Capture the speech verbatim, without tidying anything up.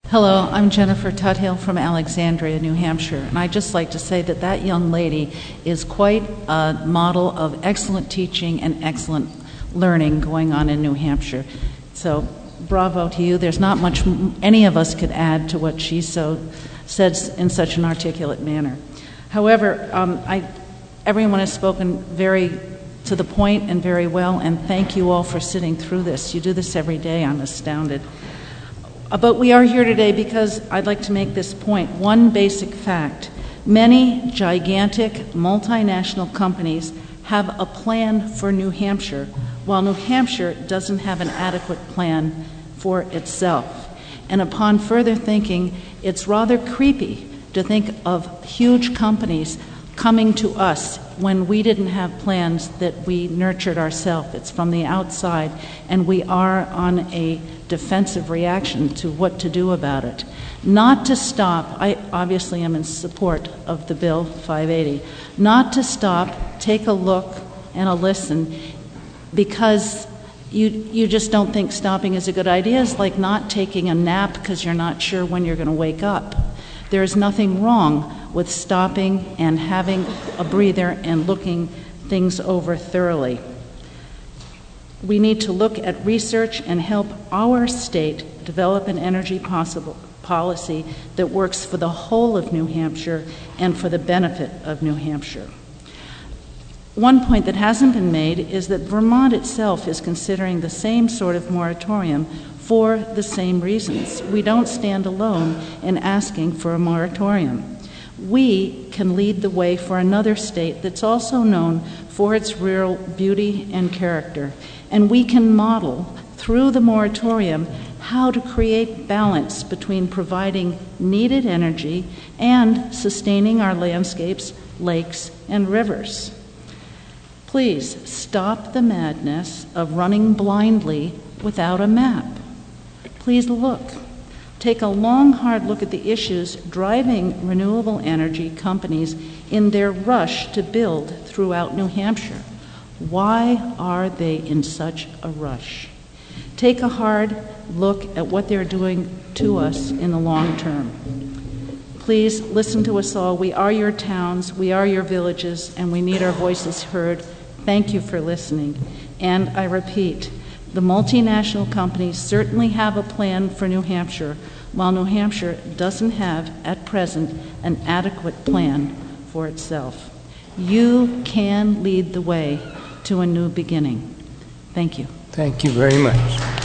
Hello, I'm Jennifer Tuthill from Alexandria, New Hampshire, and I'd just like to say that that young lady is quite a model of excellent teaching and excellent learning going on in New Hampshire. So bravo to you. There's not much any of us could add to what she so says in such an articulate manner. However, um, I, everyone has spoken very to the point and very well, and thank you all for sitting through this. You do this every day. I'm astounded. But we are here today because I'd like to make this point. One basic fact: many gigantic multinational companies have a plan for New Hampshire, while New Hampshire doesn't have an adequate plan for itself. And upon further thinking, it's rather creepy to think of huge companies coming to us when we didn't have plans that we nurtured ourselves. It's from the outside, and we are on a defensive reaction to what to do about it. Not to stop, I obviously am in support of the bill five eighty, not to stop, take a look and a listen, because you you just don't think stopping is a good idea. It's like not taking a nap because you're not sure when you're going to wake up. There is nothing wrong with stopping and having a breather and looking things over thoroughly. We need to look at research and help our state develop an energy possible policy that works for the whole of New Hampshire and for the benefit of New Hampshire. One point that hasn't been made is that Vermont itself is considering the same sort of moratorium for the same reasons. We don't stand alone in asking for a moratorium. We can lead the way for another state that's also known for its rural beauty and character, and we can model through the moratorium how to create balance between providing needed energy and sustaining our landscapes, lakes, and rivers. Please stop the madness of running blindly without a map. Please look. Take a long, hard look at the issues driving renewable energy companies in their rush to build throughout New Hampshire. Why are they in such a rush? Take a hard look at what they're doing to us in the long term. Please listen to us all. We are your towns, we are your villages, and we need our voices heard. Thank you for listening. And I repeat, the multinational companies certainly have a plan for New Hampshire, while New Hampshire doesn't have, at present, an adequate plan for itself. You can lead the way to a new beginning. Thank you. Thank you very much.